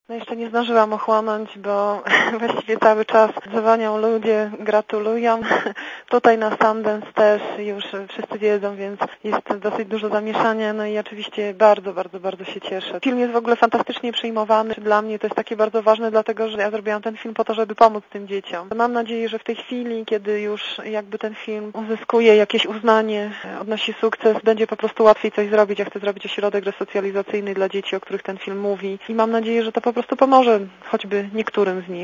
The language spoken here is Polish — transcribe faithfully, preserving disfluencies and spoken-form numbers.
No jeszcze nie zdążyłam ochłonąć, bo właściwie cały czas dzwonią ludzie, gratulują. Tutaj na Sundance też już wszyscy wiedzą, więc jest dosyć dużo zamieszania, no i oczywiście bardzo, bardzo, bardzo się cieszę. Film jest w ogóle fantastycznie przyjmowany. Dla mnie to jest takie bardzo ważne, dlatego że ja zrobiłam ten film po to, żeby pomóc tym dzieciom. Mam nadzieję, że w tej chwili, kiedy już jakby ten film uzyskuje jakieś uznanie, odnosi sukces, będzie po prostu łatwiej coś zrobić. Ja chcę zrobić ośrodek resocjalizacyjny dla dzieci, o których ten film mówi i mam nadzieję, że to po prostu pomoże choćby niektórym z nich.